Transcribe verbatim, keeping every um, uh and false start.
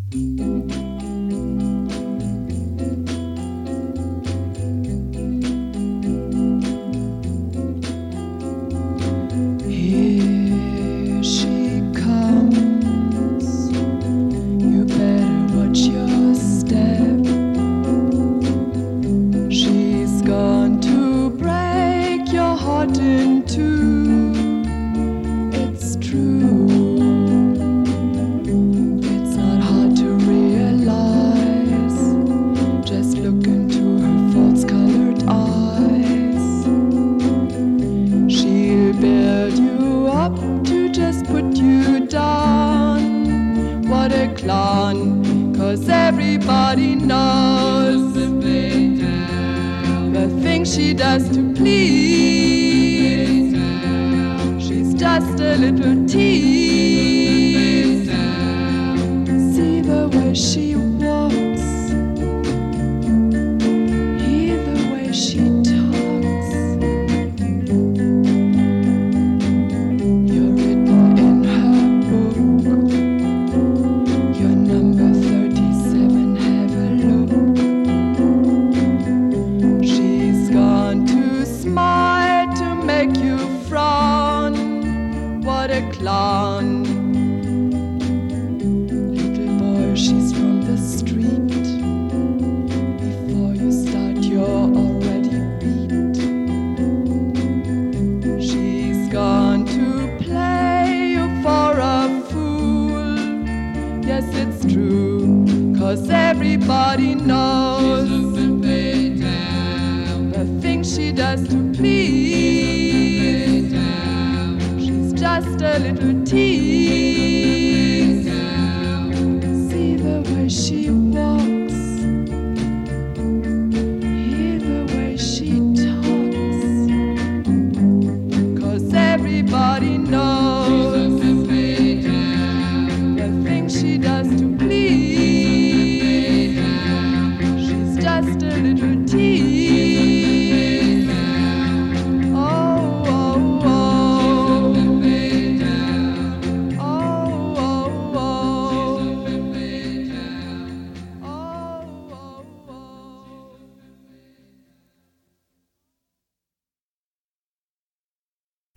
Here she comes. You better watch your step. She's gone to break your heart in two. It's true. It's not hard to realize. Just look into her false-colored eyes. She'll build you up to just put you down. What a clown, 'cause everybody knows the things she does to please. She's just a little tease. See the way she walks, hear the way she talks. You're written in her book. You're number thirty-seven, have a look. She's gone to smile to make you frown. What a clown. Little boy, she's from the street. Before you start, you're already beat. She's gone to play you for a fool. Yes, it's true, 'cause everybody knows the things she does to please. She's just a little tease. See the way she walks, hear the way she talks. 'Cause everybody knows